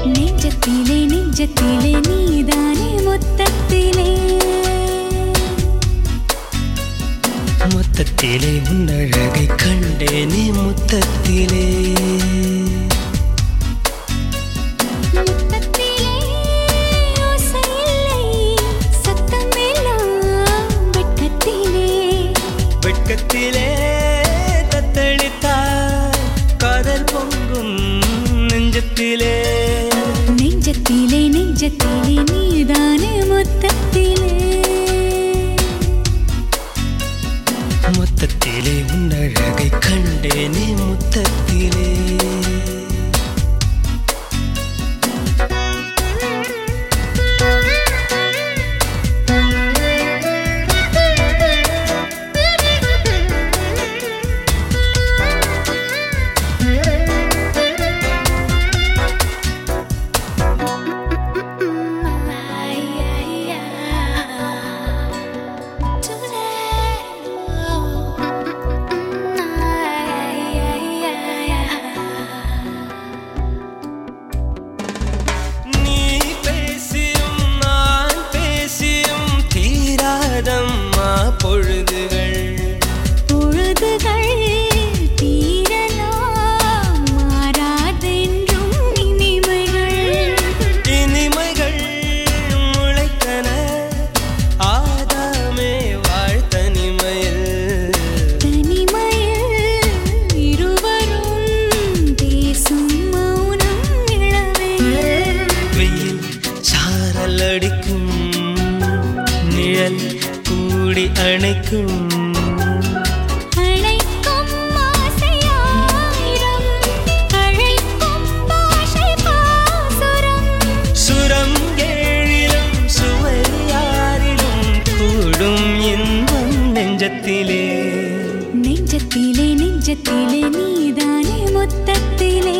நெஞ்சத்திலே நெஞ்சத்திலே நீதானே மொத்தத்திலே மொத்தத்திலே உன்னழகை கண்டேனே முத்தத்திலே வெட்கத்திலே தத்தளித்தாய் காதல் பொங்கும் நெஞ்சத்திலே நெஞ்சத்திலே நெஞ்சத்திலே நீதானே மொத்தத்திலே மொத்தத்திலே உன்னழகை கண்டேனே முத்தத்திலே பொழுதுகள் தீரலாம் மாறாதென்றும் இனிமைகள் முளைத்தன ஆதாமே வாழ் தனிமையில் இருவரும் பேசும் மௌனம் இளவேல் வெயில் சாரல் அடிக்கும் நிழல் கூடி அணைக்கும் சுரம் ஏழிலும் சுவையாரிலும் கூடும் இன்பம் நெஞ்சத்திலே நெஞ்சத்திலே நெஞ்சத்திலே நீதானே மொத்தத்திலே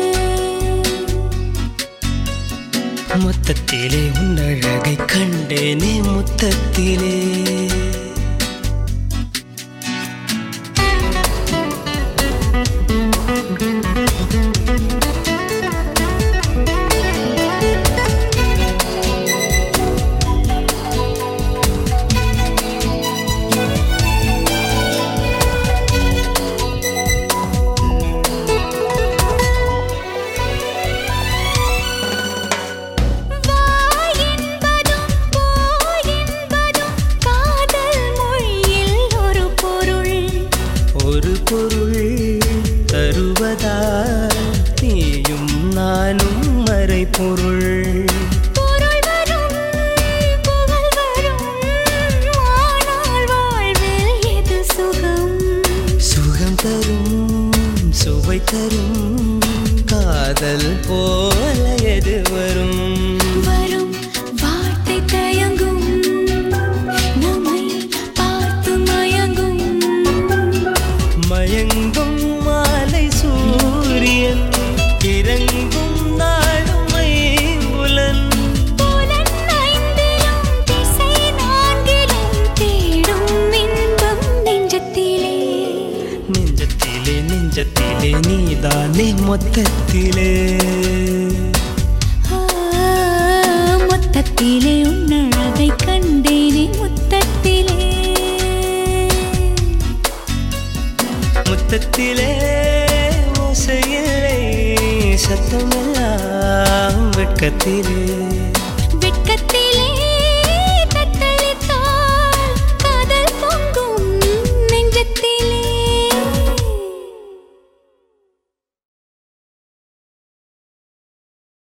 மொத்தத்திலே உன்னழகை கண்டேனே முத்தத்திலே ஒரு பொருள் தருவதால் நீயும் நானும் மறைபொருள் சுகம் தரும் சுவை தரும் காதல் போல எது வரும் வார்த்தை தயங்கும் நம்மை பார்த்து மயங்கும் மாலை சூரியன் இறங்கும் நாளுமை புலன் திசை நான்கிலும் தேடும் இன்பம் நெஞ்சத்திலே நெஞ்சத்திலே நெஞ்சத்திலே நீதானே மொத்தத்திலே மொத்தத்திலே உன்னழகை கண்டேனே முத்தத்திலே முத்தத்திலே ஓசையில்லை சத்தமெல்லாம் வெட்கத்திலே வெட்கத்திலே